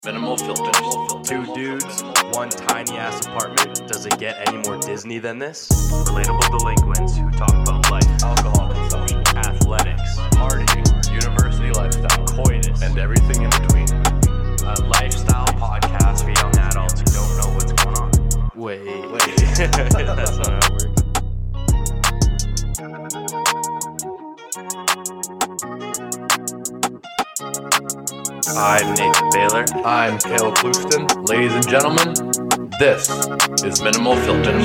Minimal filters. Two dudes, one tiny ass apartment. Does it get any more Disney than this? Relatable delinquents who talk about life, alcohol consumption, athletics, partying, university lifestyle, coitus, and everything in between. A lifestyle podcast for young adults who don't know what's going on. Wait. That's not how it works. I'm Nathan Baylor. I'm Caleb Ploufton. Ladies and gentlemen, this is Minimal filters.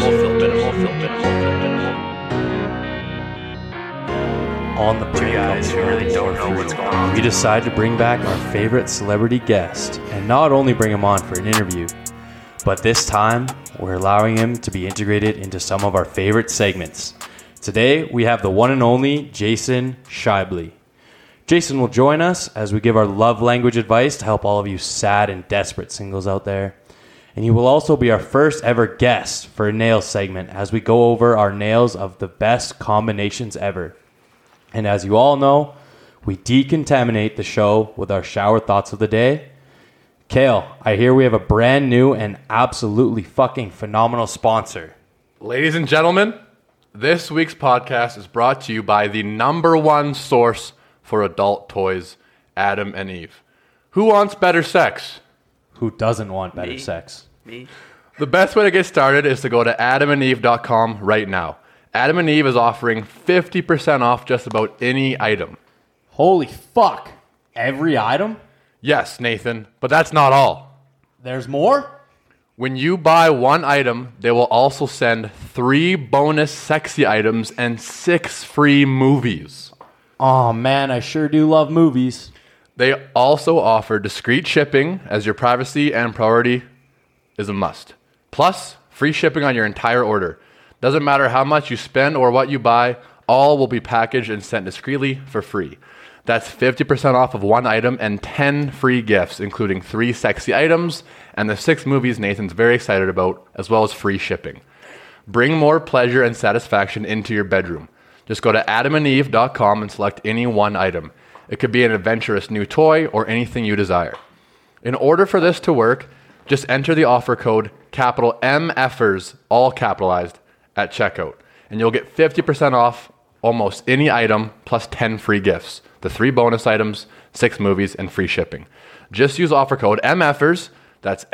On the Two guys who really don't know what's going on. we decided to bring back our favorite celebrity guest, and not only bring him on for an interview, but this time we're allowing him to be integrated into some of our favorite segments. Today we have the one and only Jason Shibley. Jason will join us as we give our love language advice to help all of you sad and desperate singles out there. And he will also be our first ever guest for a nail segment as we go over our nails of the best combinations ever. And as you all know, we decontaminate the show with our shower thoughts of the day. Kale, I hear we have a brand new and absolutely fucking phenomenal sponsor. Ladies and gentlemen, this week's podcast is brought to you by the number one source for adult toys, Adam and Eve. Who wants better sex? Who doesn't want better Me. sex? Me? The best way to get started is to go to adamandeve.com right now. Adam and Eve is offering 50% off just about any item. Holy fuck. Every item? Yes, Nathan, but that's not all. There's more? When you buy one item, they will also send 3 bonus sexy items and 6 free movies. Oh man, I sure do love movies. They also offer discreet shipping, as your privacy and priority is a must. Plus, free shipping on your entire order. Doesn't matter how much you spend or what you buy, all will be packaged and sent discreetly for free. That's 50% off of one item and 10 free gifts, including 3 sexy items and the 6 movies Nathan's very excited about, as well as free shipping. Bring more pleasure and satisfaction into your bedroom. Just go to adamandeve.com and select any one item. It could be an adventurous new toy or anything you desire. In order for this to work, just enter the offer code capital MFers, all capitalized, at checkout. And you'll get 50% off almost any item plus 10 free gifts. The 3 bonus items, 6 movies, and free shipping. Just use offer code MFers, that's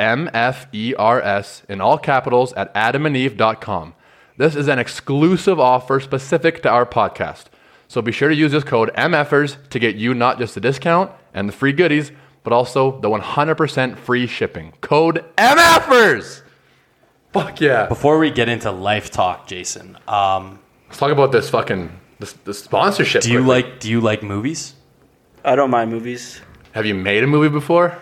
MFERS, in all capitals at adamandeve.com. This is an exclusive offer specific to our podcast. So be sure to use this code MFers to get you not just the discount and the free goodies, but also the 100% free shipping. Code MFers! Fuck yeah. Before we get into life talk, Jason, Let's talk about this fucking this sponsorship. do you quickly. like movies? I don't mind movies. Have you made a movie before?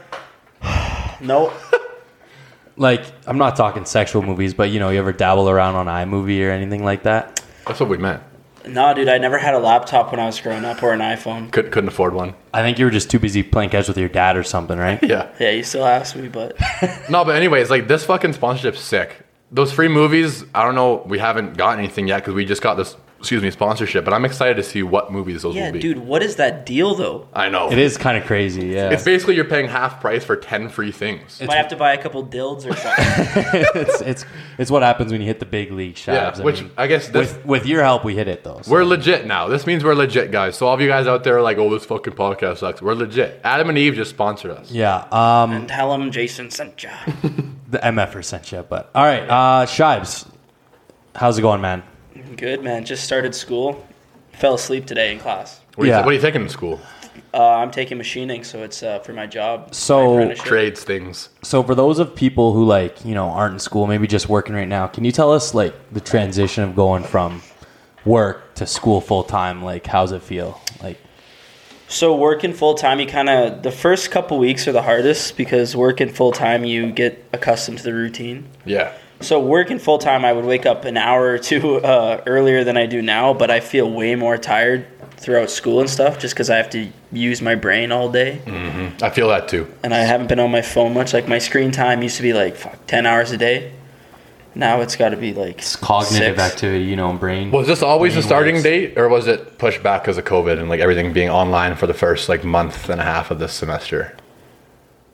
No. Like, I'm not talking sexual movies, but you ever dabble around on iMovie or anything like that? That's what we meant. No, dude, I never had a laptop when I was growing up or an iPhone. Couldn't afford one. I think you were just too busy playing catch with your dad or something, right? Yeah. Yeah, you still ask me, but No, but anyways, like this fucking sponsorship's sick. Those free movies, I don't know, we haven't gotten anything yet because we just got this, sponsorship. But I'm excited to see what movies those yeah, will be. dude, what is that deal though? I know. It is kind of crazy, yeah. It's basically you're paying half price for 10 free things. Might have to buy a couple dilds or something. it's what happens when you hit the big league shots. Yeah, which I guess this, with your help, we hit it though. So. we're legit now. This means we're legit, guys. So all of you guys out there are like, oh, this fucking podcast sucks. We're legit. Adam and Eve just sponsored us. Yeah, And tell them Jason sent ya. the MFer sent you, but all right, Shibes, how's it going, man? Good, man. Just started school. Fell asleep today in class. What are you taking in school? I'm taking machining, so it's for my job. So- my apprenticeship. Trades things. So for those of people who aren't in school, maybe just working right now, can you tell us like the transition of going from work to school full time? Like, how's it feel? Like, So working full time, you the first couple weeks are the hardest because working full time, you get accustomed to the routine. Yeah. So working full time, I would wake up an hour or two earlier than I do now, but I feel way more tired throughout school and stuff just because I have to use my brain all day. Mm-hmm. I feel that too. And I haven't been on my phone much. Like my screen time used to be like 10 hours a day. Now it's got to be like it's cognitive 6. activity, brain. Was this always the brain starting works. date, or was it pushed back because of COVID and like everything being online for the first like month and a half of this semester?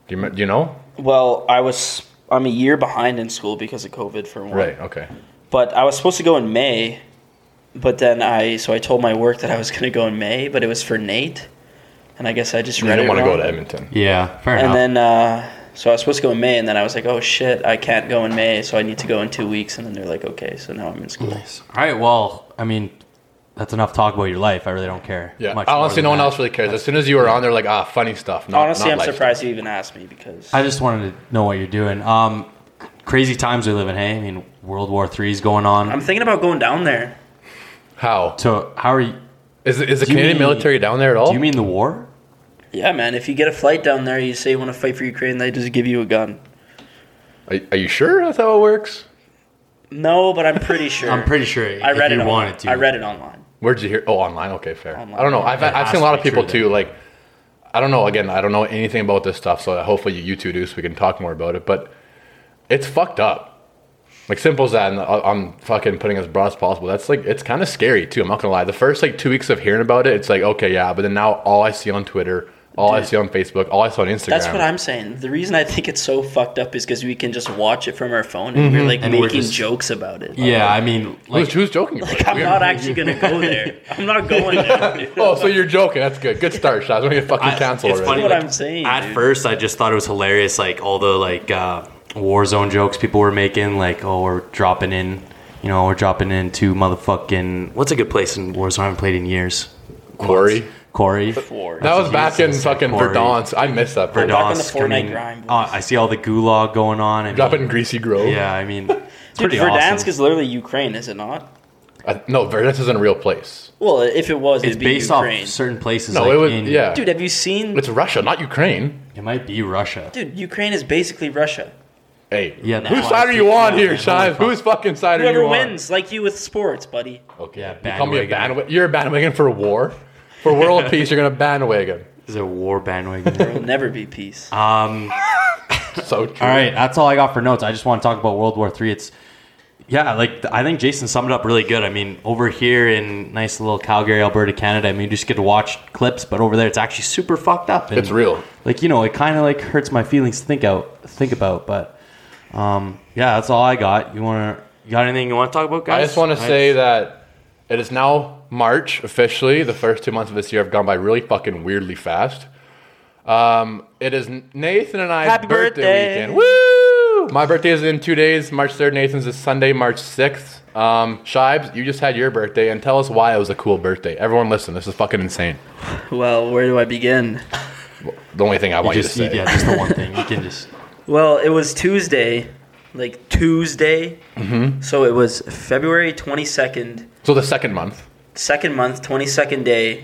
Do you know? Well, I'm a year behind in school because of COVID for one. Right. Okay. But I was supposed to go in May, but then I told my work that I was going to go in May, but it was for Nate, and I guess I just You read it didn't want to wrong. go to Edmonton. Yeah, fair And enough. then so I was supposed to go in May, and then I was like, oh shit, I can't go in May, so I need to go in 2 weeks. And then they're like, okay, so now I'm in school. Nice. All right, well, I mean, that's enough talk about your life. I really don't care. Yeah. much Honestly, no more than one that. else really cares. As soon as you were on, they're like, funny stuff. Honestly, I'm life surprised you even asked me because I just wanted to know what you're doing. Crazy times we live in, hey? I mean, World War III is going on. I'm thinking about going down there. stuff. How? So, how are you? Is the Do you Canadian mean- military down there at all? Do you mean the war? Yeah, man, if you get a flight down there, you say you want to fight for Ukraine, they just give you a gun. Are you sure that's how it works? No, but I'm pretty sure. I'm pretty sure. I read if it you online. wanted to. I read it online. Where'd you hear? Oh, online. Okay, fair. Online. I don't know. I've has seen a lot to of be people true too. then. Like, I don't know. Again, I don't know anything about this stuff. So hopefully you two do, so we can talk more about it. But it's fucked up. Like simple as that. And I'm fucking putting as broad as possible. That's like it's kind of scary too. I'm not gonna lie. The first like 2 weeks of hearing about it, it's like okay, yeah. But then now all I see on Twitter, all I Dude. see on Facebook, all I saw on Instagram. That's what I'm saying. The reason I think it's so fucked up is because we can just watch it from our phone and we're like And we're making just- jokes about it. Yeah, I mean, like, Who's joking? About Like, it? I'm not actually going to go there. I'm not going there. dude. Oh, so you're joking? That's good. Good start, Shaz. We're gonna get fucking canceled it's already. funny. what like, I'm saying, At dude. first, I just thought it was hilarious. Like all the like Warzone jokes people were making. Like, oh, we're dropping in. You know, we're dropping into motherfucking. What's a good place in Warzone? I haven't played in years. Quarry. Corey. War. That was back in Jesus, fucking Quarry. Verdansk. I miss that. Back Verdansk. on the Verdansk, Fortnite I mean, grind, boys. I see all the gulag going on. I mean, Dropping in Greasy Grove. yeah, I mean, it's Dude, pretty Verdansk awesome. is literally Ukraine, is it not? No, Verdansk isn't a real place. Well, if it was, It's it'd be based Ukraine. off certain places. No, like it was in, yeah. Dude, have you seen? It's Russia, not Ukraine. It might be Russia. Dude, Ukraine is basically Russia. Hey, Yeah, whose no, side I are you think- on no, here, man, Shaz? holy fuck. Whose fucking side are Whoever you on? wins, like you with sports, buddy. Okay. Yeah, You call me a bandwagon. bandwagon. You're a bandwagon for war. For world peace, you're gonna bandwagon. Is it a war bandwagon? There will never be peace. So true. All right, that's all I got for notes. I just want to talk about World War III. It's like I think Jason summed it up really good. I mean, over here in nice little Calgary, Alberta, Canada, I mean, you just get to watch clips, but over there, it's actually super fucked up. And, It's real. Like it kind of like hurts my feelings to think about. But yeah, that's all I got. You got anything you want to talk about, guys? I just want to say that it is now March officially. The first 2 months of this year have gone by really fucking weirdly fast. It is Nathan and I's Happy birthday. weekend. Woo! My birthday is in 2 days. March 3rd. Nathan's is Sunday, March 6th. Shibes, you just had your birthday, and tell us why it was a cool birthday. Everyone listen, this is fucking insane. Well, where do I begin? The only thing I want you to say. just the one thing you can just. Well, it was Tuesday. Mm-hmm. So it was February 22nd, So the second month. second month, 22nd day,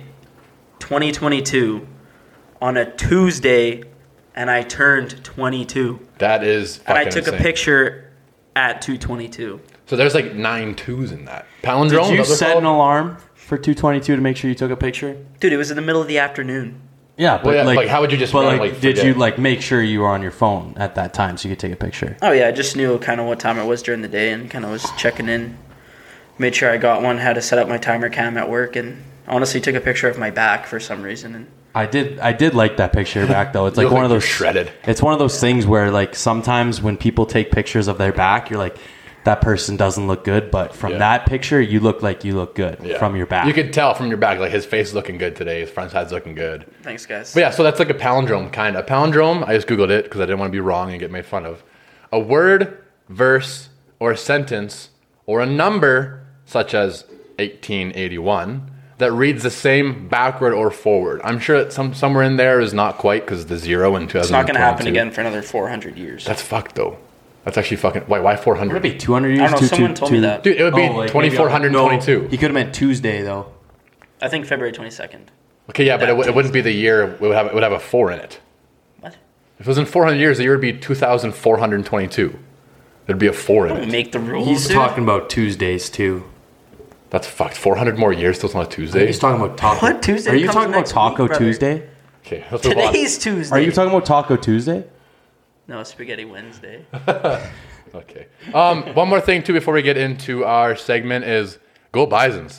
2022, on a Tuesday, and I turned 22. That is fucking And I took insane. a picture at 222. So there's like 9 2s in that. Palindrome? Did you is that what they're set an called? alarm for 2:22 to make sure you took a picture? Dude, it was in the middle of the afternoon. Yeah, but Well, yeah, like, how would you just But randomly did forget? you like make sure you were on your phone at that time so you could take a picture? Oh, yeah, I just knew kind of what time it was during the day and kind of was checking in. Made sure I got one, had to set up my timer cam at work, and honestly took a picture of my back for some reason. And I did like that picture back though. It's You like look one of like those you're shredded. It's one of those things where like sometimes when people take pictures of their back, you're like, that person doesn't look good, but from Yeah. that picture, you look like you look good Yeah. from your back. You could tell from your back, like his face is looking good today, his front side's looking good. thanks, guys. But yeah, so that's like a palindrome kind of. Palindrome, I just Googled it because I didn't want to be wrong and get made fun of. A word, verse, or a sentence, or a number, such as 1881, that reads the same backward or forward. I'm sure that somewhere in there is not quite because the zero in 2022. It's not going to happen again for another 400 years. That's fucked though. That's actually fucking. Why 400? Would it be 200 years? I don't know, someone told me that. Dude, it would be Oh, like, 2422. No, he could have meant Tuesday though. I think February 22nd. Okay, yeah, but it wouldn't be the year. It would have a 4 in it. What? If it was in 400 years, the year would be 2,422. There'd be a 4 in Don't it. make the rules, He's dude. talking about Tuesdays too. That's fucked. 400 more years till it's not a Tuesday. He's talking about Taco. What? Tuesday Are you comes talking about next Taco week, brother. Tuesday? Okay, let's move on. Today's Tuesday. Are you talking about Taco Tuesday? No, Spaghetti Wednesday. Okay. One more thing too before we get into our segment is go Bisons.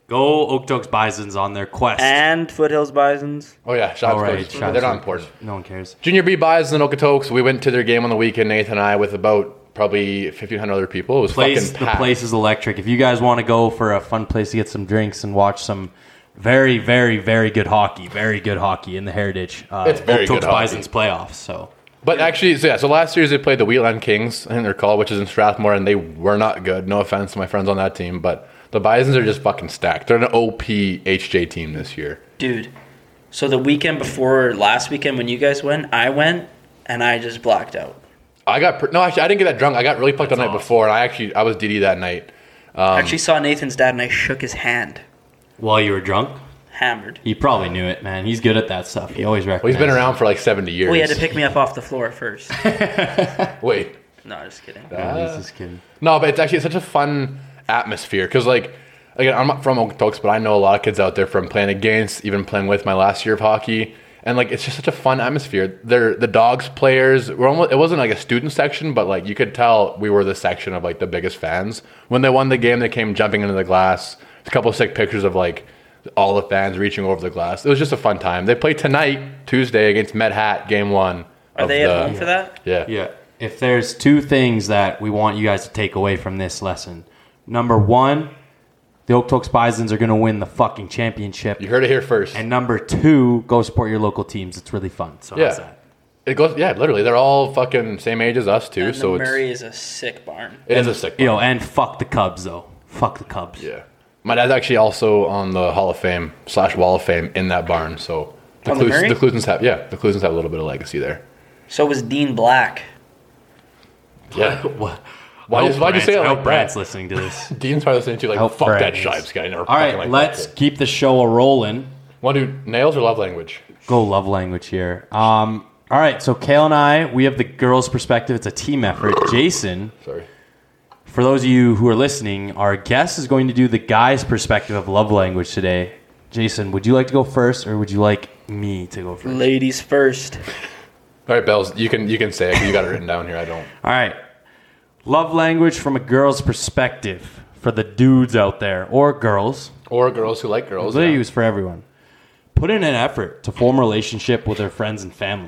Go Okotoks Bisons on their quest. And Foothills Bisons. Oh yeah, shots. All right, They're shots. not important. No one cares. Junior B Bison and Okotoks. We went to their game on the weekend, Nathan and I, with about probably 1,500 other people. It was The fucking packed. place is electric. If you guys want to go for a fun place to get some drinks and watch some very, very, very good hockey in the Heritage. It's very good Okotoks hockey. Bisons playoffs. So But actually, so last year they played the Wheatland Kings, I think they're called, which is in Strathmore, and they were not good. No offense to my friends on that team, but the Bisons are just fucking stacked. They're an OP HJ team this year. Dude, so the weekend before last weekend when you guys went, I went and I just blacked out. I didn't get that drunk. I got really fucked the night awesome. before, and I was DD that night. I actually saw Nathan's dad and I shook his hand. while you were drunk, Hammered. he probably knew it, man. He's good at that stuff. He always Well, recognizes. he's been around for like 70 years. Well, he had to pick me up off the floor first. Wait. No, just kidding. Yeah, he's just kidding. No, but it's such a fun atmosphere because, like, again, I'm not from Okotoks, but I know a lot of kids out there from playing against, even playing with my last year of hockey, and like it's just such a fun atmosphere. They're the Dogs players. It wasn't like a student section, but like you could tell we were the section of like the biggest fans. When they won the game, they came jumping into the glass. A couple of sick pictures of like all the fans reaching over the glass. It was just a fun time. They play tonight, Tuesday, against Med Hat, game 1. Are they at home for that? Yeah. Yeah. If there's two things that we want you guys to take away from this lesson, number one, the Okotoks Bisons are going to win the fucking championship. You heard it here first. And number two, go support your local teams. It's really fun. So how's that? It goes, literally. They're all fucking same age as us, too. And So the Murray is a sick barn. it is a sick You one. know, and fuck the Cubs, though. Fuck the Cubs. Yeah. My dad's actually also on the Hall of Fame / Wall of Fame in that barn. So On the Murray? the Clusons have a little bit of legacy there. So was Dean Black. Yeah. What? Why'd you say it I like hope Brant's that? listening to this. Dean's probably listening to like, Hope fuck that Brant is. Shibes guy. Never All right, like let's that. keep the show a rolling. Want to do nails or love language? Go love language here. All right, so Kale and I, we have the girls' perspective. It's a team effort. Jason, Sorry. for those of you who are listening, our guest is going to do the guy's perspective of love language today. Jason, would you like to go first, or would you like me to go first? Ladies first. All right, Bells, you can say it. 'Cause you got it written down here. I don't. All right. Love language from a girl's perspective for the dudes out there, or girls. Or girls who like girls. They yeah. use for everyone. Put in an effort to form a relationship with their friends and family.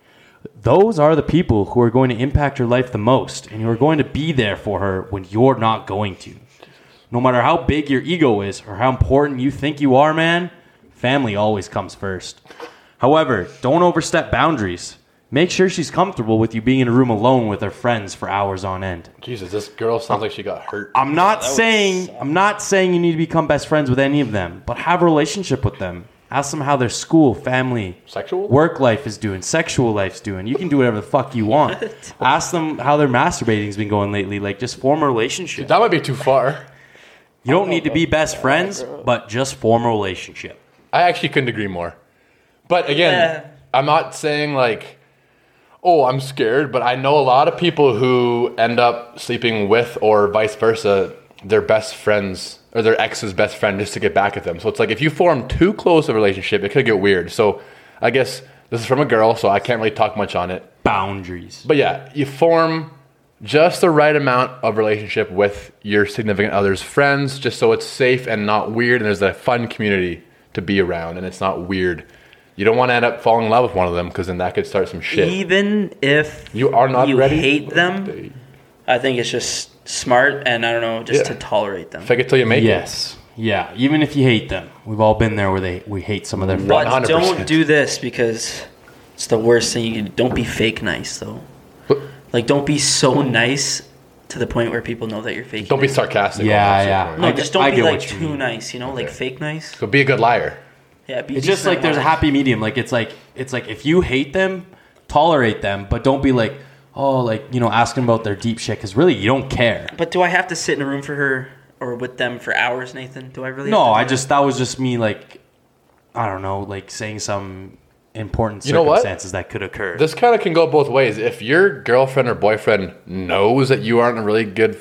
Those are the people who are going to impact your life the most, and you are going to be there for her when you're not going to. No matter how big your ego is or how important you think you are, man, family always comes first. However, don't overstep boundaries. Make sure she's comfortable with you being in a room alone with her friends for hours on end. Jesus, this girl sounds like she got hurt. I'm not saying you need to become best friends with any of them, but have a relationship with them. Ask them how their school, family, Sexual? work life is doing, sexual life's doing. You can do whatever the fuck you want. Ask them how their masturbating's been going lately. Like, just form a relationship. That might be too far. You don't need to be best friends, but just form a relationship. I actually couldn't agree more. But again, Yeah. I'm not saying like, oh, I'm scared, but I know a lot of people who end up sleeping with or vice versa, their best friends or their ex's best friend just to get back at them. So it's like if you form too close a relationship, it could get weird. So I guess this is from a girl, so I can't really talk much on it. Boundaries. But yeah, you form just the right amount of relationship with your significant other's friends, just so it's safe and not weird, and there's a fun community to be around, and it's not weird. You don't want to end up falling in love with one of them, because then that could start some shit. Even if You are not you ready. hate them, I think it's just smart and I don't know, just Yeah. to tolerate them. Fake it till you make it. Yes. Yeah. Even if you hate them. We've all been there where we hate some of their friends. But 100%. don't do this because it's the worst thing you can do. Don't be fake nice though. Like don't be so nice to the point where people know that you're fake. Don't be sarcastic. Yeah, almost, yeah. No, I just get- don't I be get like what you too mean. nice, you know, like Okay. fake nice. So be a good liar. Yeah, be It's just decent like there's a at life. happy medium. Like it's like if you hate them, tolerate them, but don't be like, oh, like, you know, asking about their deep shit, because really you don't care. But do I have to sit in a room for her or with them for hours, Nathan? Do I really? No, have to do that was just me, like, I don't know, like saying some important You know what? circumstances that could occur. This kind of can go both ways. If your girlfriend or boyfriend knows that you aren't a really good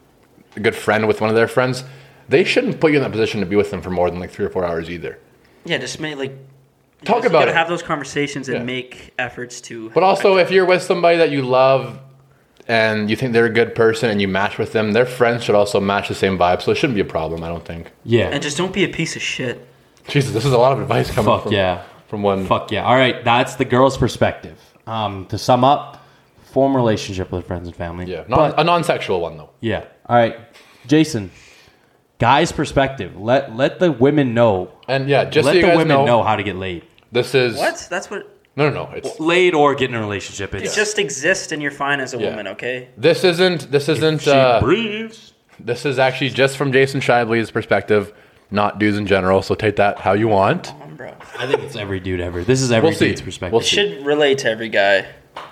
friend with one of their friends, they shouldn't put you in that position to be with them for more than like 3 or 4 hours either. Yeah, just make like Talk you about gotta it. have those conversations and Yeah. make efforts to. But also, if you're with somebody that you love, and you think they're a good person and you match with them, their friends should also match the same vibe. So it shouldn't be a problem, I don't think. Yeah. And just don't be a piece of shit. Jesus, this is a lot of advice coming Fuck yeah. from one. Fuck yeah. All right, that's the girl's perspective. To sum up, form a relationship with friends and family. Yeah, But- a non-sexual one though. yeah. All right, Jason. Guy's perspective. Let the women know. And yeah, just Let so you the guys women know, know how to get laid. this is What? That's what... no. It's Laid or get in a relationship. It's Just exist and you're fine as a Yeah. woman, okay? this isn't. she breathes. This is actually just from Jason Shively's perspective, not dudes in general. So take that how you want. Come on, bro. I think it's every dude ever. This is every We'll see. dude's perspective. We'll It see. should relate to every guy.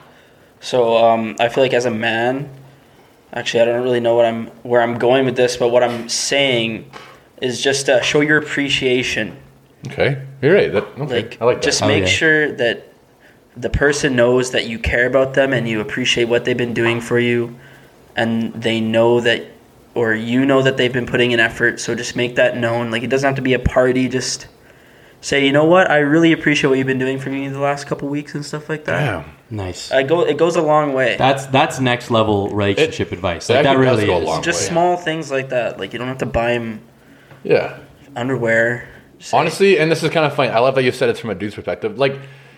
So I feel like as a man, actually I don't really know where I'm going with this, but what I'm saying is just show your appreciation. Okay, you're right. Okay. Like, I like that. just Oh, make yeah. sure that the person knows that you care about them and you appreciate what they've been doing for you, and they know that, or you know that they've been putting in effort. So just make that known. Like, it doesn't have to be a party. Just say, you know what, I really appreciate what you've been doing for me the last couple weeks and stuff like that. Damn. Nice. It goes a long way. That's next level relationship advice. Like, it that actually does really go a is. long Just way. small things like that. Like, you don't have to buy him Yeah. underwear. Just Honestly, and this is kind of funny. I love that you said it's from a dude's perspective. Like,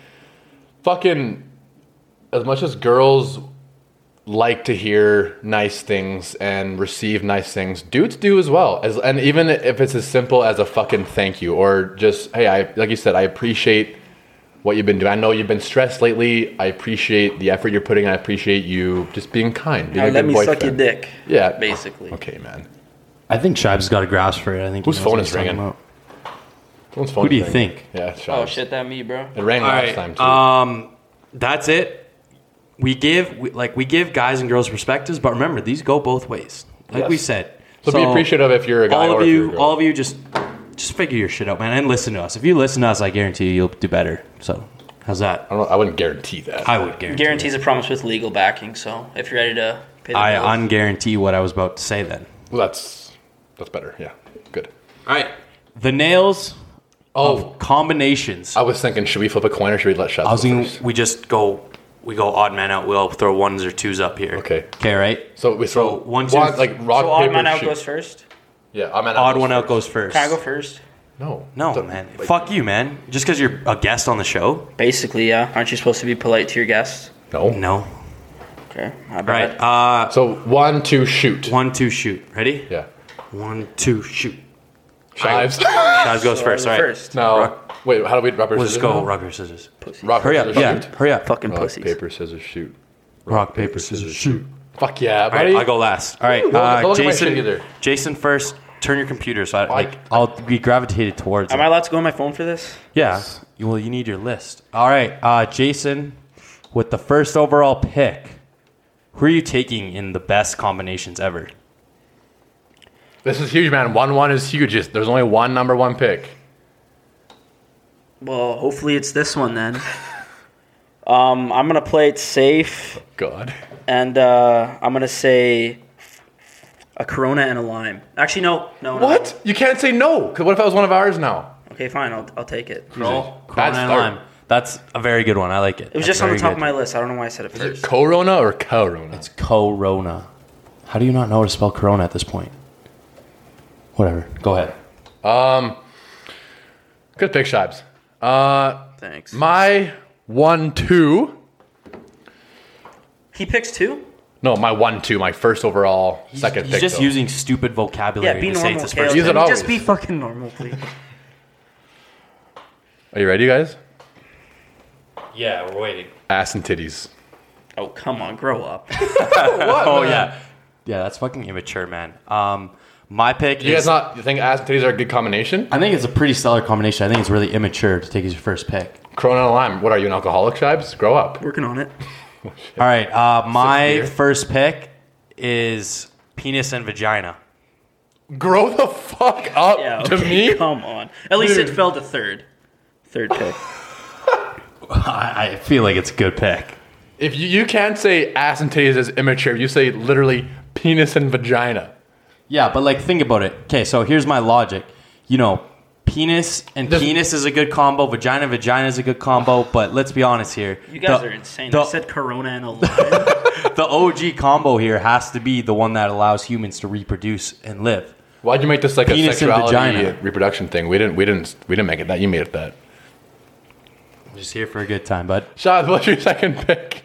fucking, as much as girls like to hear nice things and receive nice things, dudes do as well. And even if it's as simple as a fucking thank you, or just, hey, like you said, I appreciate what you've been doing. I know you've been stressed lately. I appreciate the effort you're putting. I appreciate you just being kind. Being Now a let good me boyfriend. suck your dick. Yeah. Basically. Okay, man. I think Shibes got a grasp for it. I think he Whose knows phone what is he's talking ringing? about. Someone's phone Who do is you ringing. think? Yeah, it's Oh Shibes. shit, that me, bro. It rang All last right. time too. That's it. We give guys and girls perspectives, but remember, these go both ways. Like Yes. we said. So be appreciative if you're a guy or if you're a girl. all of you, just figure your shit out, man, and listen to us. If you listen to us, I guarantee you'll do better. So, how's that? I wouldn't guarantee that. I would guarantee. Guarantees a promise with legal backing. So if you're ready to pay the I bills. unguarantee what I was about to say then. Well, that's better. Yeah, good. All right. The nails Oh, of combinations. I was thinking, should we flip a coin or should we let Shaz I was go thinking first? we go odd man out. We'll throw ones or twos up here. Okay. Okay, right? So we throw one, two, like rock So odd paper man out shoot. goes first. Yeah, odd man Odd one out goes first. Can I go first? No, No, man. Fuck you, man. Just because you're a guest on the show? Basically, yeah. Aren't you supposed to be polite to your guests? No. No. Okay. My All bad. right. So 1, 2, shoot. 1, 2, shoot. Ready? Yeah. 1, 2, shoot. Shives. Guys goes So first. All right. First. No. Wait, how do we rock paper We'll just scissors? go now? rock, paper, scissors. Rock Hurry up. paper, Yeah. shoot. Hurry up. Fucking Rock pussies. paper scissors shoot. Rock, paper, scissors, shoot. Fuck yeah, All right. buddy. I'll go last. All right. Don't look at my shit Jason. either. Jason first. Turn your computer so I'll be gravitated towards Am it. I allowed to go on my phone for this? Yeah. Well, you need your list. All right. Jason, with the first overall pick, who are you taking in the best combinations ever? This is huge, man. 1-1 is huge. There's only one number one pick. Well, hopefully it's this one then. I'm gonna play it safe, God. and I'm gonna say a Corona and a lime. Actually, no. What? You can't say no. Because what if that was one of ours now? Okay, fine. I'll take it. Corona Bad and start. lime. That's a very good one. I like it. It was just on the top of my list. I don't know why I said it first. Corona or Corona? It's Corona. How do you not know how to spell Corona at this point? Whatever. Go ahead. Good pick, Shibes. Thanks. My 1-2. He picks two? No, my 1-2. My first overall, second He's pick. just though. using stupid vocabulary Yeah, be to say normal. it's his Okay, first Use pick. it always. Just be fucking normal, please. Are you ready, guys? Yeah, we're waiting. Ass and titties. Oh, come on. Grow up. Oh, yeah. Yeah, that's fucking immature, man. My pick You is... guys you think ass and titties are a good combination? I think it's a pretty stellar combination. I think it's really immature to take as your first pick. Corona and lime. What are you, an alcoholic, Shibes? Grow up. Working on it. All right, my beer. first pick is penis and vagina. Grow the fuck up Yeah, to okay, me. come on. At least Dude. it fell to third. Third pick. I feel like it's a good pick. If you can't say ass and titties as immature, you say literally penis and vagina. Yeah, but like think about it. Okay, so here's my logic. You know, penis and penis is a good combo. Vagina is a good combo. But let's be honest here. You guys are insane. I said Corona and a lime. the OG combo here has to be the one that allows humans to reproduce and live. Why'd you make this like Penis a and sexuality vagina. reproduction thing? We didn't make it that. You made it that. I'm just here for a good time, bud. Shaz, what's your second pick?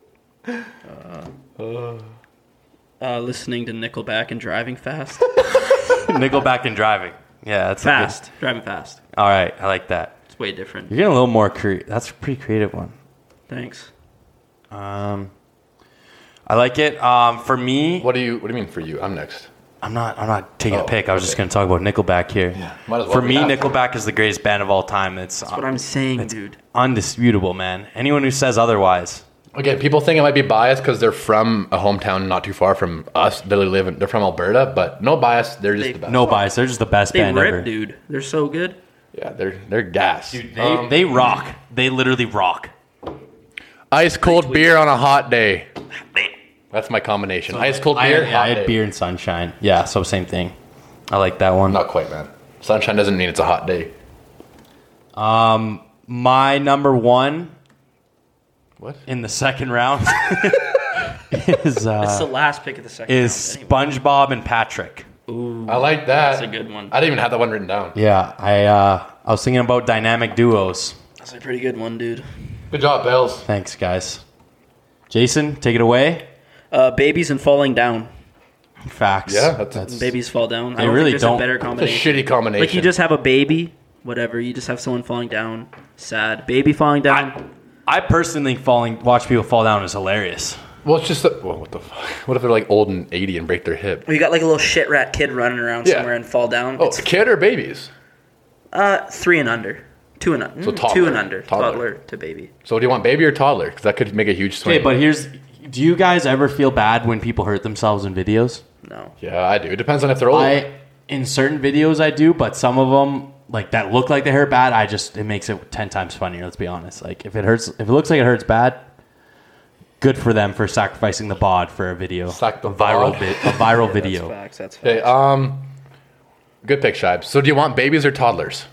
Listening to Nickelback and driving fast. Nickelback and driving. Yeah, that's Fast. Driving fast. All right, I like that. It's way different. You're getting a little more that's a pretty creative one. Thanks. I like it. For me, What do you mean for you? I'm next. I'm not taking a Oh, pick. I was just okay. going to talk about Nickelback here. Might as well. For We me, have to. Nickelback is the greatest band of all time. It's That's what I'm saying, dude. undisputable, man. Anyone who says otherwise, Again, people think it might be biased because they're from a hometown not too far from us. They're from Alberta, but no bias. They're just the best. no bias. They're just the best They band rip, ever. dude. They're so good. Yeah, they're gas. They rock. They literally rock. Ice cold beer on a hot day. That's my combination. Ice cold beer, I hot had day. beer and sunshine. Yeah, so same thing. I like that one. Not quite, man. Sunshine doesn't mean it's a hot day. My number one What? in the second round is It's the last pick of the second is round. Anyway. SpongeBob and Patrick. I like that. That's a good one. I didn't even have that one written down. Yeah, I was thinking about dynamic duos. That's a pretty good one, dude. Good job, Bills. Thanks, guys. Jason, take it away. Babies and falling down. Facts. Yeah, that's Babies fall down. I They don't really think there's don't. a better a combination. shitty combination. Like you just have a baby, whatever. You just have someone falling down. Sad. Baby falling down. I personally think watch people fall down is hilarious. Well, it's just what the fuck? What if they're like old and 80 and break their hip? Or you got like a little shit rat kid running around Yeah. somewhere and fall down. Oh, it's a kid or babies? 3 and under. 2 and under. So 2 toddler. and under. Toddler. Toddler to baby. So do you want baby or toddler? Because that could make a huge swing. Okay, but do you guys ever feel bad when people hurt themselves in videos? No. Yeah, I do. It depends on if they're old. In certain videos I do, but some of them like that look like they hurt bad. It makes it 10 times funnier. Let's be honest. Like if it looks like it hurts bad, good for them for sacrificing the bod for a video, Sack the a viral bod. a viral video. That's facts. That's Okay, facts. good pick, Shibes. So do you want babies or toddlers?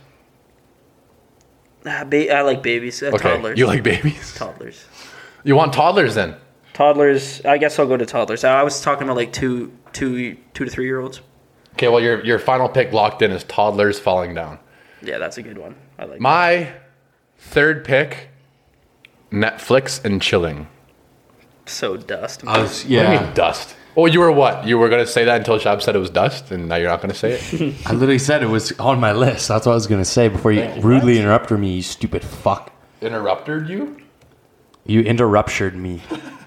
I like babies. Okay, Toddlers. you like babies? toddlers. You want toddlers then? Toddlers. I guess I'll go to toddlers. I was talking about like two to 3 year olds. Okay, well your final pick locked in is toddlers falling down. Yeah, that's a good one. I like. My third pick, Netflix and chilling. So dust. I was What do you yeah. mean dust? Oh, you were what? You were going to say that until Shab said it was dust, and now you're not going to say it? I literally said it was on my list. That's what I was gonna say before you rudely interrupted me. You stupid fuck. Interrupted you? You interrupted me.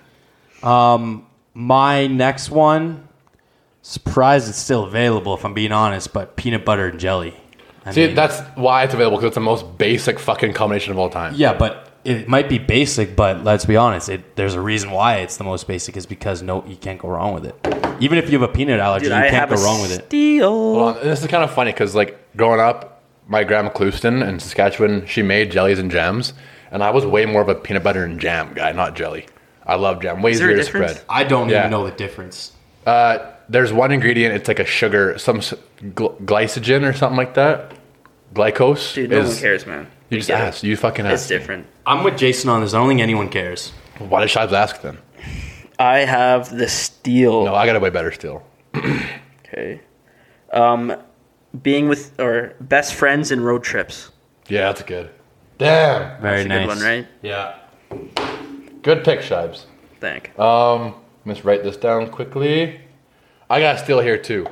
My next one, surprised it's still available if I'm being honest, but peanut butter and jelly. I See, mean, that's why it's available, because it's the most basic fucking combination of all time. yeah, but it might be basic, but let's be honest, there's a reason why it's the most basic is because you can't go wrong with it. Even if you have a peanut allergy, Dude, you I can't have go a wrong with it. steal. Hold on, and this is kind of funny, because like growing up, my grandma Clouston in Saskatchewan, she made jellies and jams, and I was way more of a peanut butter and jam guy, not jelly. I love jam. Way Is there a easier to difference? spread. I don't Yeah. even know the difference. There's one ingredient, it's like a sugar, some glycogen or something like that. Glycose. Dude, no one cares, man. You just get it. ask. You fucking It's ask. different. I'm with Jason on this. I don't think anyone cares. Why did Shibes ask then? I have the steal. No, I got a way better still. Okay. Being with or best friends in road trips. Yeah, that's good. Damn. Very That's a nice. good one, right? Yeah. Good pick, Shibes. Thank. Let's write this down quickly. I got a steal here too.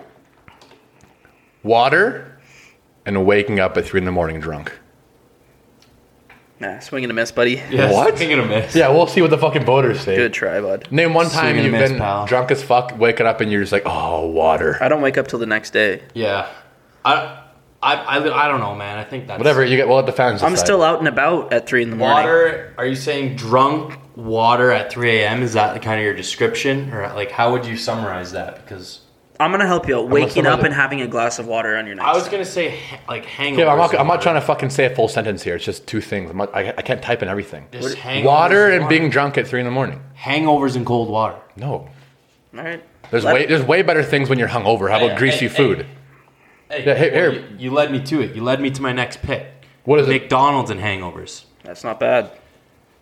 Water and waking up at 3 a.m. drunk. Nah, swing and a miss, buddy. Yes, What? Swing and a miss. Yeah, we'll see what the fucking voters say. Good try, bud. Name one Swing time and a you've miss, been pal. drunk as fuck, waking up and you're just like, oh, water. I don't wake up till the next day. Yeah. I don't know, man. I think that's Whatever, you get, well, let the fans I'm decide. still out and about at 3 in the morning. Water? Are you saying drunk water at 3 a.m.? Is that kind of your description, or like how would you summarize that? Because I'm gonna help you out. gonna Waking up summarize it. and having a glass of water on your I was nightstand. gonna say like hangovers. Okay, I'm and not trying water. to fucking say a full sentence here. It's just two things. I can't type in everything. Just hangovers Water and water. being drunk at 3 a.m. hangovers and cold water. No. All right. There's Let- there's way better things when you're hungover. How about greasy food? Hey, Yeah, hey, well, here. you led me to it. You led me to my next pick. What is it? McDonald's and hangovers. That's not bad.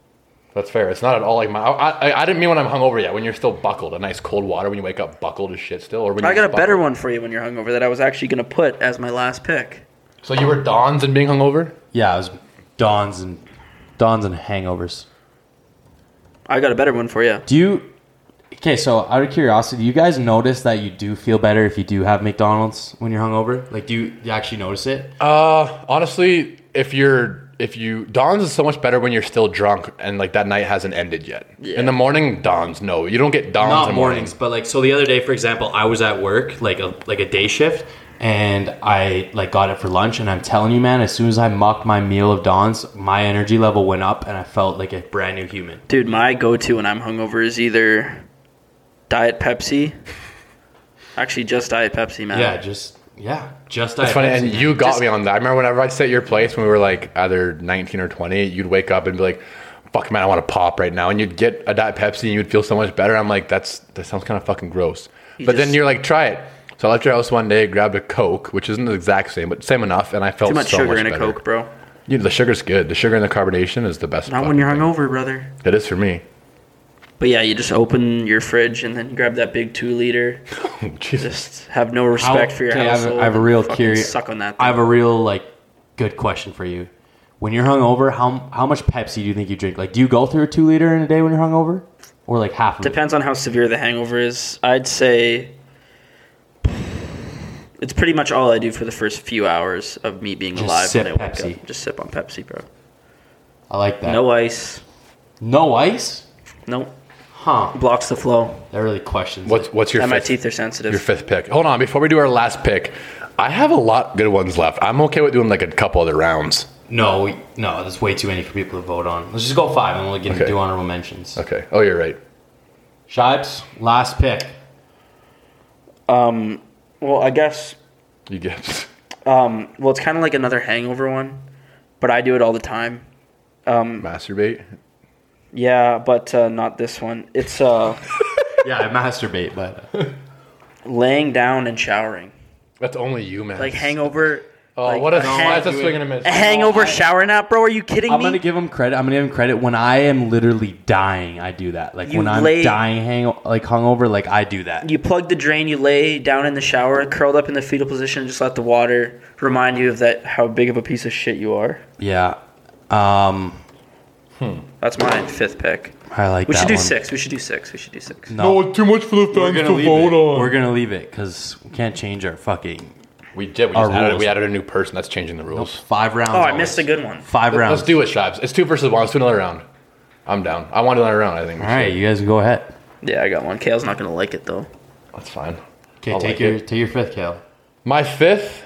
That's fair. It's not at all like my. I didn't mean when I'm hungover yet. When you're still buckled, a nice cold water when you wake up buckled as shit still. Or when I got a better buckled. one for you when you're hungover that I was actually going to put as my last pick. So you were Dons and being hungover? Yeah, it was dawns and hangovers. I got a better one for you. Do you? Okay, so out of curiosity, do you guys notice that you do feel better if you do have McDonald's when you're hungover? Like, do you actually notice it? Honestly, if you Dons is so much better when you're still drunk and like that night hasn't ended yet. Yeah. In the morning, Dons, no, you don't get Dons Not in the morning. mornings, but like, so the other day, for example, I was at work, like a day shift, and I like got it for lunch, and I'm telling you, man, as soon as I mucked my meal of Dons, my energy level went up, and I felt like a brand new human. Dude, my go-to when I'm hungover is either Diet Pepsi. Actually, just Diet Pepsi, man. Just It's Diet funny, Pepsi, and man. you got me on that. I remember whenever I'd stay at your place when we were like either 19 or 20, you'd wake up and be like, fuck, man, I want to pop right now. And you'd get a Diet Pepsi and you'd feel so much better. I'm like, that sounds kind of fucking gross. But then you're like, try it. So I left your house one day, grabbed a Coke, which isn't the exact same, but same enough, and I felt Too much so sugar much in a better. Coke, bro. The sugar's good. The sugar and the carbonation is the best. Not when you're fucking hungover, brother. thing. It is for me. But yeah, you just open your fridge and then you grab that big 2-liter. Jesus. Just have no respect for your Okay, household. I have a real Fucking curious. Suck on that. I have a real like good question for you. When you're hungover, how much Pepsi do you think you drink? Like, do you go through a 2-liter in a day when you're hungover, or like half of it? Depends on how severe the hangover is. I'd say it's pretty much all I do for the first few hours of me being Just alive sip when I wake Pepsi. up. Just sip on Pepsi, bro. I like that. No ice. No ice? Nope. Huh? Blocks the flow. That really questions. it. What's your And my fifth, teeth are sensitive. your fifth pick? Hold on, before we do our last pick, I have a lot good ones left. I'm okay with doing like a couple other rounds. No, that's way too many for people to vote on. Let's just go 5 and we'll get Okay. do honorable mentions. Okay. Oh, you're right. Shibes, last pick. Well, I guess. You get. Well, it's kind of like another hangover one, but I do it all the time. Masturbate. Yeah, but not this one. It's Yeah, I masturbate, but laying down and showering. That's only you, man. Like hangover. Oh, like what a hang- that's a swing and a miss. A hangover shower nap, bro? Are you kidding I'm me? gonna give him credit. When I am literally dying, I do that. Like You when I'm lay- dying, hungover, like I do that. You plug the drain, you lay down in the shower, curled up in the fetal position, just let the water remind you of that how big of a piece of shit you are. Yeah. That's my fifth pick. I like We that should do one. 6. We should do 6. We should do 6. No, too much for the we're fans gonna to leave vote it. on. We're gonna leave it because we can't change our fucking We did. Our rules. We added a new person. That's changing the rules. 5 rounds. Oh, I always. missed a good one. 5 rounds. Let's do it, Shabs. It's 2 versus 1. Let's do another round. I'm down. I want another round, I think. All right, you guys can go ahead. Yeah, I got one. Kale's not going to like it, though. That's fine. Okay, I'll take like your fifth, Kale. My fifth,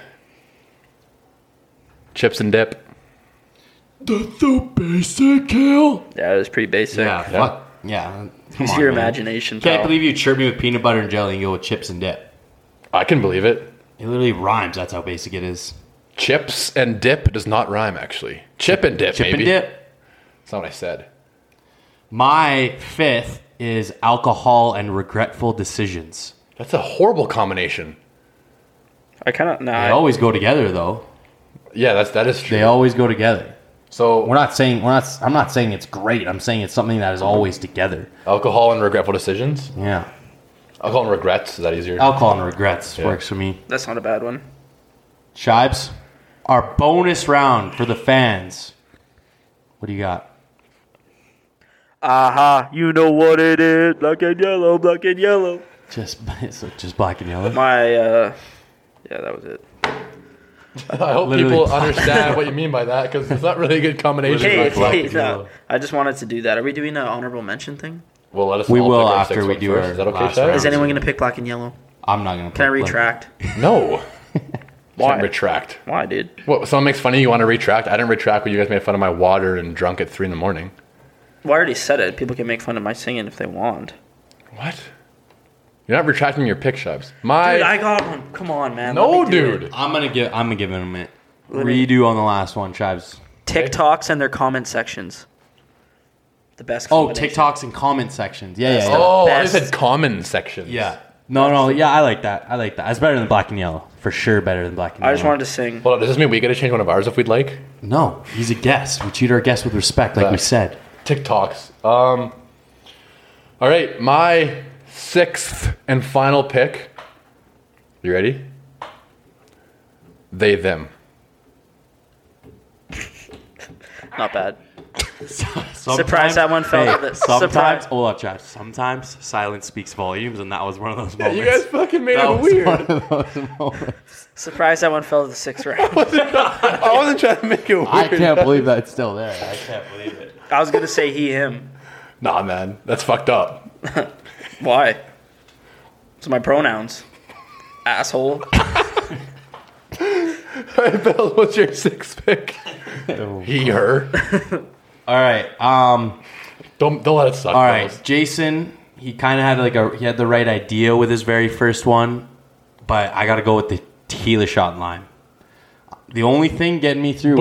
chips and dip. That's so basic, Kale. Yeah, it was pretty basic. Yeah, fuck. Yeah. Come Use on, your man. imagination, Can't pal. believe you chirped me with peanut butter and jelly and go with chips and dip. I can believe it. It literally rhymes. That's how basic it is. Chips and dip does not rhyme, actually. Chip and dip, Chip maybe. and dip. That's not what I said. My fifth is alcohol and regretful decisions. That's a horrible combination. I kind of... They Nah, always go together, though. Yeah, that is true. They always go together. So I'm not saying it's great. I'm saying it's something that is always together. alcohol and regretful decisions. Yeah. Alcohol and regrets. Is that easier? Alcohol and regrets Yeah. works for me. that's not a bad one. Shibes, our bonus round for the fans. What do you got? Aha, you know what it is. Black and yellow, black and yellow. Just black and yellow. My, yeah, that was it. I hope Literally. people understand what you mean by that because it's not really a good combination. Literally. Hey, Black hey, and no. yellow. I just wanted to do that. Are we doing an honorable mention thing? Well, let us. We all will pick our after sixth we one do first. our Is that okay, last Shab? round. Is anyone going to pick black and yellow? I'm not gonna. Can I retract? No. Why? Can't retract. Why, dude? What? Someone makes fun of you. Want to retract? I didn't retract when you guys made fun of my water and drunk at 3 a.m. Well, I already said it. People can make fun of my singing if they want. What? You're not retracting your pick, Shubs. My Dude, I got one. Come on, man. no, Let me do it. dude. I'm gonna give it a minute. Let me- Redo on the last one, Shibes. TikToks and their comment sections. The best. Oh, combination. TikToks and comment sections. Yeah, yeah, yeah. Oh, Best. I said common sections. Yeah. No, yeah, I like that. It's better than black and yellow. For sure better than black and yellow. I just wanted to sing. Hold on. Does this mean we get to change one of ours if we'd like? No, he's a guest. We treat our guests with respect, like we said. TikToks. All right, my 6th and final pick. You ready? They, them. Not bad. Sometimes- Surprised that one fell to the- Sometimes, surprised. hold on, Chad. Sometimes silence speaks volumes, and that was one of those Yeah, moments. you guys fucking made That it was weird. one of those moments. Surprised that one fell to the 6th round. I wasn't trying to make it weird. I can't believe that's still there. I can't believe it. I was gonna say he, him. Nah, man, that's fucked up. Why? It's my pronouns. Asshole. All right, Bill, what's your 6th pick? He, her. All right. Don't let it suck. All right, Bills. Jason. He kind of had he had the right idea with his very first one, but I got to go with the tequila shot and lime. The only thing getting me through,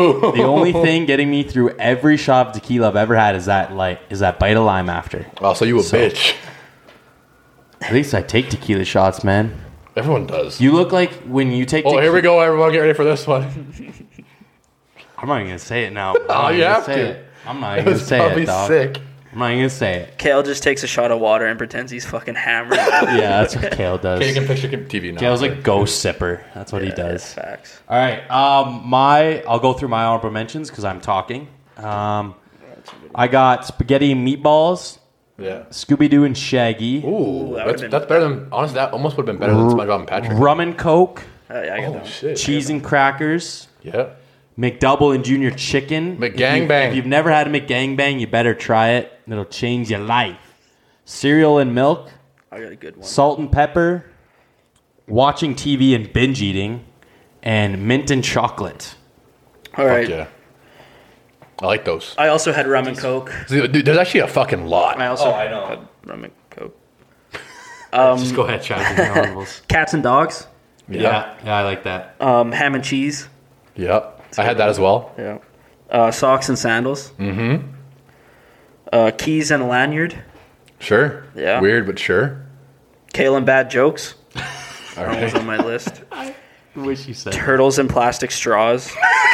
every shot of tequila I've ever had is that bite of lime after. Oh, so you a bitch. At least I take tequila shots, man. Everyone does. You look like when you take. Oh, here we go, everyone. Get ready for this one. I'm not even gonna say it now. Oh, you have to. I'm not It even gonna was say probably it, dog. sick. I'm not even gonna say it. Kale just takes a shot of water and pretends he's fucking hammered. Yeah, that's what Kale does. Okay, you can picture TV now. Kale's a ghost sipper. That's what he That's does. facts. All right. I'll go through my honorable mentions because I'm talking. I got spaghetti and meatballs, Yeah. Scooby Doo and Shaggy, Ooh, that that's would've been- better than, honestly, that almost would have been better than SpongeBob and Patrick. rum and Coke, Oh, yeah, I got Oh, that. shit. cheese and crackers, Yeah. McDouble and Junior Chicken. McGangbang. If you've never had a McGangbang, you better try it. It'll change your life. Cereal and milk, I got a good one. salt and pepper, watching TV and binge eating, and mint and chocolate. All Fuck right. yeah. I like those. I also had rum and coke. Dude, there's actually a fucking lot. I also I know. had rum and coke. Just go ahead, Chad. Give me your honorables. Cats and dogs. Yeah, I like that. Ham and cheese. Yeah. I had that as well. Yeah. Socks and sandals. Mm-hmm. Keys and a lanyard. Sure. Yeah. Weird, but sure. Kale and bad jokes. All That was right. on my list. I wish you said. Turtles and plastic straws.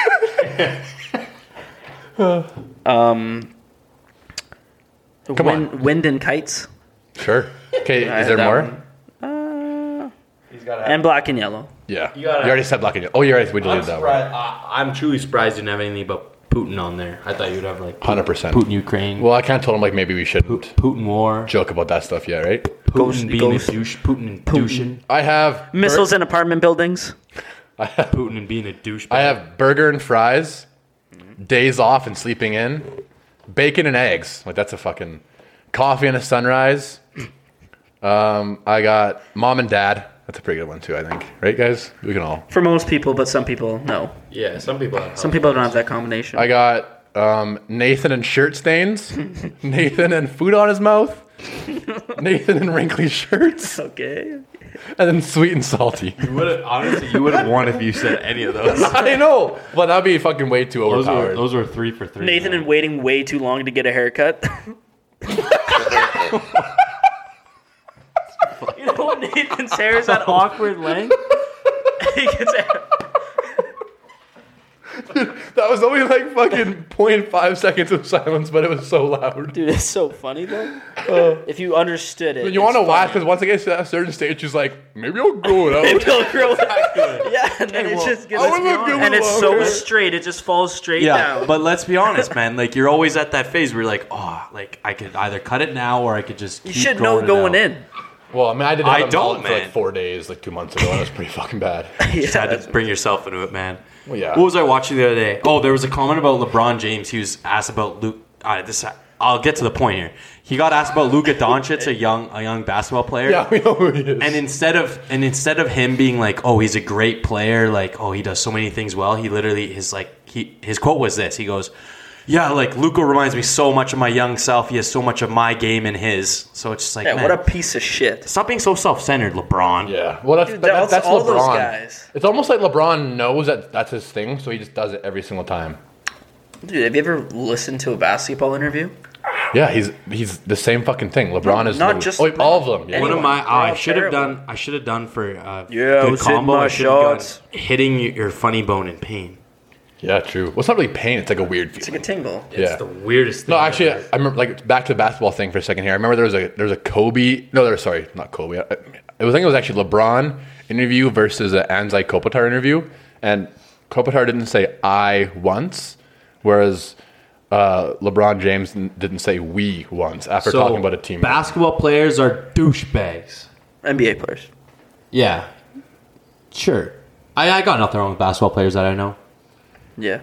Wind and kites. Sure. Okay, I is had there that more? one. And black and yellow. Yeah. You gotta- already said black and yellow. Oh, you're right. We I'm deleted that one. surprised. I'm truly surprised you didn't have anything but Putin on there. I thought you'd have like 100%. Putin Ukraine, Well, I kind of told him, like, maybe we shouldn't Putin war, joke about that stuff yet, right? Putin being ghost- a douche, Putin and douching, I have Missiles in apartment buildings. Putin and being a douche. I have burger and fries, days off and sleeping in, bacon and eggs. Like, that's a fucking coffee and a sunrise. I got mom and dad. That's a pretty good one too, I think. Right, guys? We can all. For most people, but some people, no. Yeah, some people. Have Some people don't have that combination. I got Nathan and shirt stains, Nathan and food on his mouth, Nathan and wrinkly shirts, Okay. and then sweet and salty. Honestly, you would have won if you said any of those. I know, but that'd be fucking way too overpowered. Those were 3 for 3. Nathan and waiting way too long to get a haircut. You know when Nathan's hair is that awkward length? He gets hair. That was only like fucking 0.5 seconds of silence, but it was so loud. Dude, it's so funny though. If you understood it. You want to it's watch funny. because once it gets to that certain stage, she's like, maybe I'll grow it out. It'll grow yeah, and then it just gets I wanna do and it it's so longer. straight, it just falls straight Yeah, down. but let's be honest, man. Like you're always at that phase where you're like, oh, like I could either cut it now or I could just. You keep should know growing it going out. in. Well, I mean, I did I have don't, for like man. 4 days, like 2 months ago, and it was pretty fucking bad. Just had to bring yourself into it, man. Well, yeah. What was I watching the other day? Oh, there was a comment about LeBron James. He was asked about Luke. I'll get to the point here. He got asked about Luka Doncic, a young basketball player. Yeah, we know who he is. And instead of him being like, oh, he's a great player, like, oh, he does so many things well, he literally his quote was this. He goes, yeah, like Luka reminds me so much of my young self. He has so much of my game in his. So it's just like, Yeah, man, what a piece of shit. stop being so self-centered, LeBron. Yeah, well, that's Dude, that's all LeBron. those guys. It's almost like LeBron knows that that's his thing, so he just does it every single time. Dude, have you ever listened to a basketball interview? Yeah, he's the same fucking thing. LeBron is not just all of them. Yeah. One of Anyone. my They're all I should have terrible. done for Yeah, I good was hitting combo. my I should have done shots. hitting your funny bone in pain. Yeah, true. Well, it's not really pain. It's like a weird It's feeling. like a tingle. It's Yeah. the weirdest thing. No, I've actually, ever- I remember, like, back to the basketball thing for a second here. I remember there was a Kobe. No, sorry, not Kobe. I think it was actually LeBron interview versus an Anzai Kopitar interview, and Kopitar didn't say "I" once, whereas LeBron James didn't say "we" once after talking about a team. Basketball players are douchebags. NBA players. Yeah. Sure. I got nothing wrong with basketball players that I know. Yeah.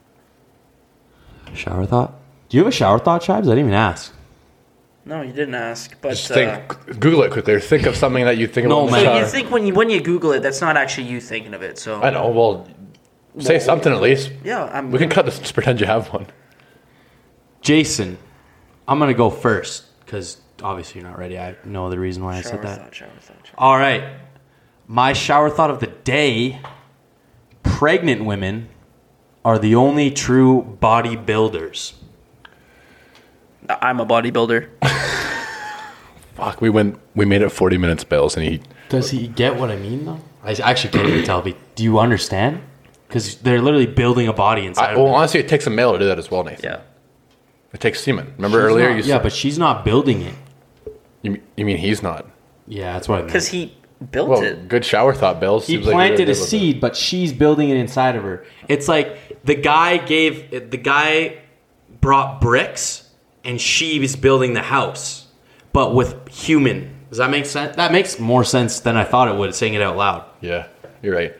Shower thought? Do you have a shower thought, Tribes? I didn't even ask. No, you didn't ask. But Just Google it quickly, or think of something that you think No, about. in the man. shower. you think when you Google it, that's not actually you thinking of it. So I know. Well, say something at least. yeah, We can cut this. Just pretend you have one. Jason, I'm going to go first because obviously you're not ready. I know the reason why I said that. Shower thought. All right. My shower thought of the day: pregnant women are the only true bodybuilders. I'm a bodybuilder. Fuck, we made it 40 minutes, Bills, and he. Does he get what I mean, though? I actually can't even tell. But do you understand? Because they're literally building a body inside Well, of them. honestly, it takes a male to do that as well, Nathan. Yeah. It takes semen. Remember She's earlier not- you yeah, said. but she's not building it. You mean he's not? Yeah, that's what I meant. Because he built Well, it. good shower thought, Bills. He Seems like planted you're a good with it. seed, but she's building it inside of her. It's like the guy brought bricks, and she was building the house, but with human. Does that make sense? That makes more sense than I thought it would, saying it out loud. Yeah, you're right.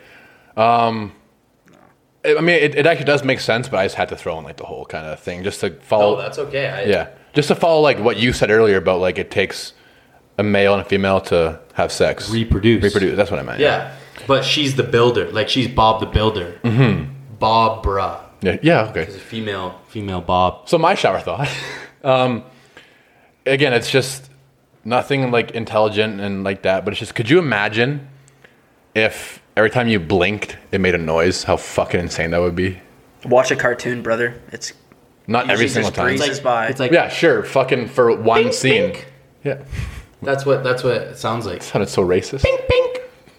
I mean, it actually does make sense, but I just had to throw in like the whole kind of thing just to follow. okay. Yeah, just to follow like what you said earlier about like it takes a male and a female to have sex, Reproduce. That's what I meant. Yeah, but she's the builder. Like she's Bob the builder. Mm-hmm. Bob Bruh. Yeah. Okay. She's a female Bob. So my shower thought, again, it's just nothing like intelligent and like that, but it's just, could you imagine if every time you blinked, it made a noise? How fucking insane that would be. Watch a cartoon, brother. It's Not every usually single just time. breezes by. It's like Yeah, sure. Fucking for one scene. bink. Yeah. That's what it sounds like. Sounded so racist. Bink bink.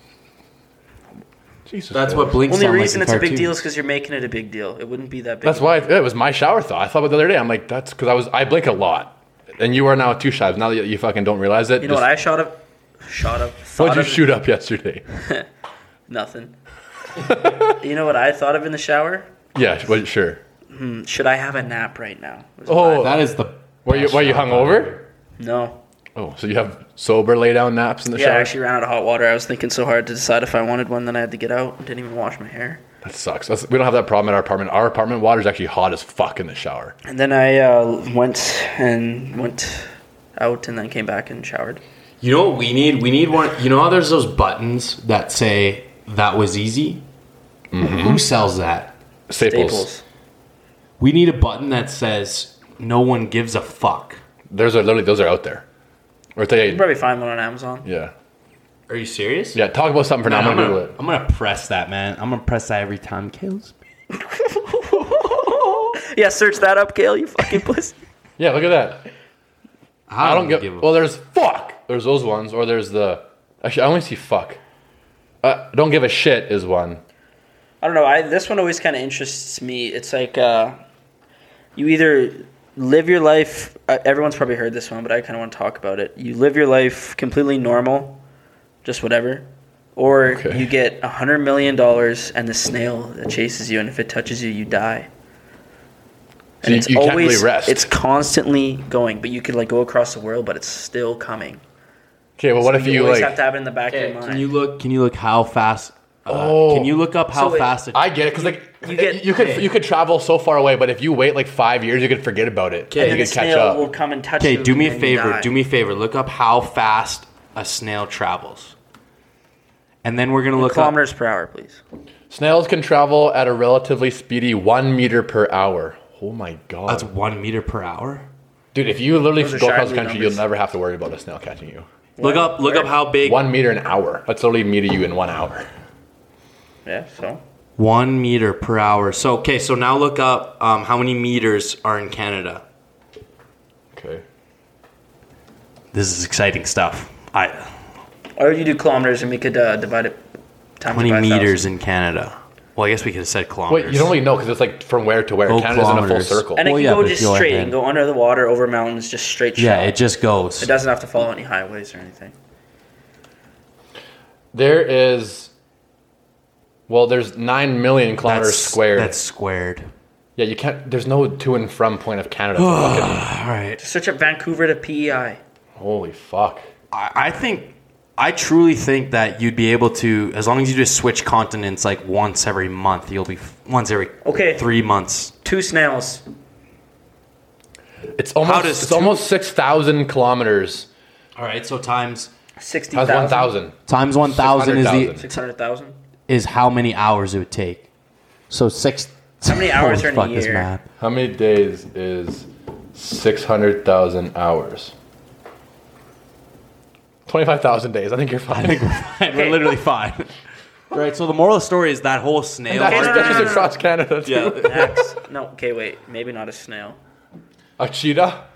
Jesus. That's Bills. what blinks only sound reason like it's in a big deal cartoons. is because you're making it a big deal. It wouldn't be that big. That's why it was my shower thought. I thought about it the other day. I'm like, that's because I blink a lot, and you are now 2 shots. Now that you fucking don't realize it. You know what I shot up? What Thought did you of shoot up yesterday? Nothing. You know what I thought of in the shower? Yeah, well, sure. Should I have a nap right now? Was Oh, That is the. were you best hung shower over? ever. No. Oh, so you have sober lay down naps in the Yeah, I shower? actually ran out of hot water. I was thinking so hard to decide if I wanted one, then I had to get out. Didn't even wash my hair. That sucks. We don't have that problem in our apartment. Our apartment water is actually hot as fuck in the shower. And then I went out and then came back and showered. You know what we need? We need one. You know how there's those buttons that say "that was easy"? Who sells that? Staples. We need a button that says "no one gives a fuck." Those are out there. Or You they, can probably find one on Amazon. yeah. Are you serious? Yeah, talk about something for now. I'm Man, going to Google it. I'm gonna press that, man. I'm gonna press that every time kills me. Yeah, search that up, Kale, you fucking pussy. Yeah, look at that. I don't give give. a Well, there's fuck. There's those ones, or there's the. Actually, I only see fuck. Don't give a shit is one. I don't know. This one always kind of interests me. It's like you either live your life. Everyone's probably heard this one, but I kind of want to talk about it. You live your life completely normal, just whatever, or Okay. you get $100 million and the snail that chases you, and if it touches you, you die. So you can't really rest. It's constantly going, but you could like go across the world, but it's still coming. Okay, well, what if you always like? have to have it in the back of your mind? Can you look how fast? Oh. Can you look up how So fast? I get it because like You you could travel so far away, but if you wait like 5 years, you could forget about it. Okay. And and you then could the catch snail will up. come and touch you. Okay, do me a and then you favor. die. Do me a favor. Look up how fast a snail travels, and then we're gonna look up. Kilometers per hour, please. Snails can travel at a relatively speedy 1 meter per hour. Oh my god, That's 1 meter per hour. dude! If you literally Those are go across the Shively country, numbers. you'll never have to worry about a snail catching you. Look up how big. 1 meter an hour. That's literally meter you in 1 hour. Yeah, so 1 meter per hour. So so now look up how many meters are in Canada. Okay. This is exciting stuff. or you do kilometers and we could divide it times 20 by 1,000. meters in Canada. Well, I guess we could have said kilometers. Wait, you don't really know because it's like from where to where. Oh, Canada's in a full kilometers. circle. And it Well, can yeah, go but just if you straight. went It can go under the water, over mountains, just straight shot. Yeah, it just goes. It doesn't have to follow any highways or anything. There is, well, there's 9 million kilometers squared. That's squared. Yeah, you can't. There's no to and from point of Canada. Fucking, All right. Search up Vancouver to PEI. holy fuck. I truly think that you'd be able to, as long as you just switch continents like once every month, you'll be once every 3 months. 2 snails. It's almost 6,000 kilometers. All right, so times 60,000. That's 1,000. times 1,000 is 600,000. is how many hours it would take. So 6. How many hours are in a fuck this year? math. How many days is 600,000 hours? 25,000 days. I think you're fine. We're literally fine. All right, so the moral of the story is that whole snail. That's no, just across Canada, too. Yeah. X. No, okay, wait. Maybe not a snail. A cheetah?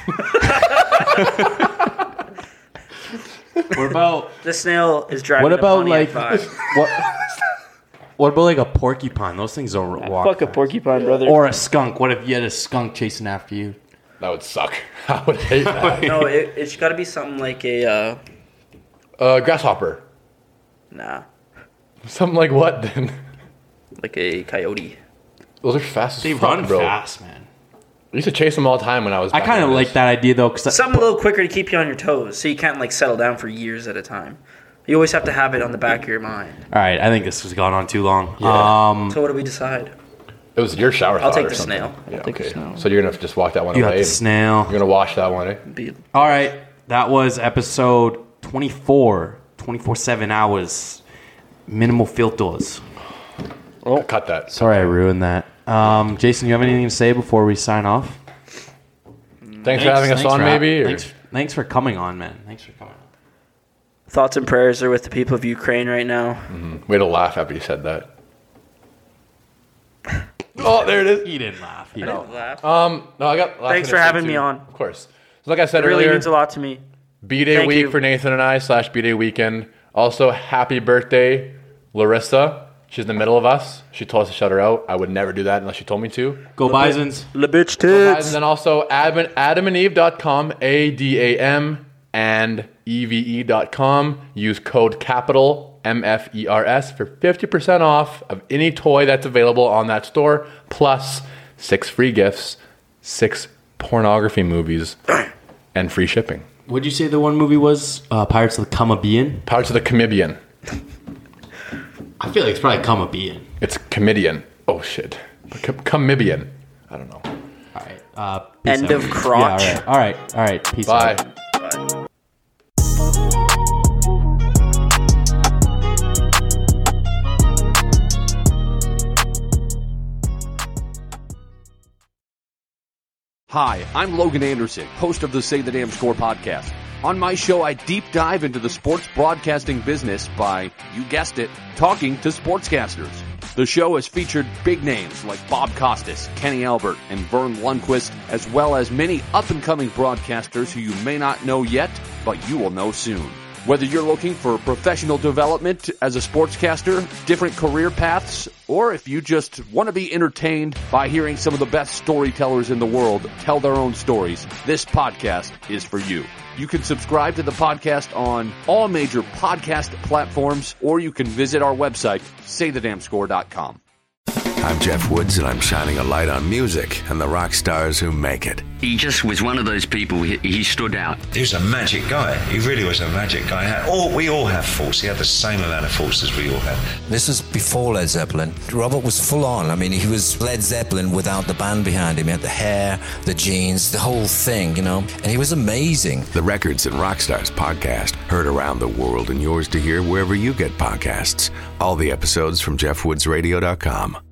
What about The snail is driving what about a Pontiac like 5. what about like a porcupine? Those things don't walk. Fuck a porcupine, brother. Or a skunk. What if you had a skunk chasing after you? That would suck. I would hate that. No, it's got to be something like a... Grasshopper. Nah. Something like what, then? Like a coyote. Those are fast as They fuck, run bro. fast, man. I used to chase them all the time when I was I back kind of in like this. that idea though, because Something a little quicker to keep you on your toes, so you can't like settle down for years at a time. You always have to have it on the back of your mind. All right, I think this has gone on too long. Yeah. So what do we decide? It was your shower I'll thought take or the something. snail. Yeah, I'll take the okay. snail. So you're going to just walk that one You got away. the and snail. You're going to wash that one, eh? All right, that was episode 24, 24/7 hours, minimal filters. Oh, cut that. Sorry, I ruined that. Jason, you have anything to say before we sign off? Thanks for having us on, maybe? Or? Thanks for coming on, man. Thanks for coming on. Thoughts and prayers are with the people of Ukraine right now. Way to laugh after you said that. Oh, there it is. He didn't laugh. He I didn't. didn't laugh. No, I got. Thanks for having me on. Of course. So like I said It really earlier, means a lot to me. B-Day Thank week you. for Nathan and I / B-Day weekend. Also, happy birthday, Larissa. She's in the middle of us. She told us to shut her out. I would never do that unless she told me to. Go Bisons. Le bitch And tits. then also adamandeve.com, ADAM and EVE.com. Use code capital MFERS for 50% off of any toy that's available on that store, plus 6 free gifts, 6 pornography movies, and free shipping. What'd you say the one movie was? Pirates of the Caribbean? Pirates of the Caribbean. I feel like it's probably Caribbean. It's Comedian. Oh, shit. Camibian. I don't know. All right. Peace End out. of crotch. Yeah, all right. Peace Bye. out. Hi, I'm Logan Anderson, host of the Say the Damn Score podcast. On my show, I deep dive into the sports broadcasting business by, you guessed it, talking to sportscasters. The show has featured big names like Bob Costas, Kenny Albert, and Vern Lundquist, as well as many up-and-coming broadcasters who you may not know yet, but you will know soon. Whether you're looking for professional development as a sportscaster, different career paths, or if you just want to be entertained by hearing some of the best storytellers in the world tell their own stories, this podcast is for you. You can subscribe to the podcast on all major podcast platforms, or you can visit our website, saythedamnscore.com. I'm Jeff Woods, and I'm shining a light on music and the rock stars who make it. He just was one of those people, he stood out. He was a magic guy. He really was a magic guy. We all have faults. He had the same amount of faults as we all have. This was before Led Zeppelin. Robert was full on. I mean, he was Led Zeppelin without the band behind him. He had the hair, the jeans, the whole thing, you know. And he was amazing. The Records and Rockstars podcast, heard around the world and yours to hear wherever you get podcasts. All the episodes from JeffWoodsRadio.com.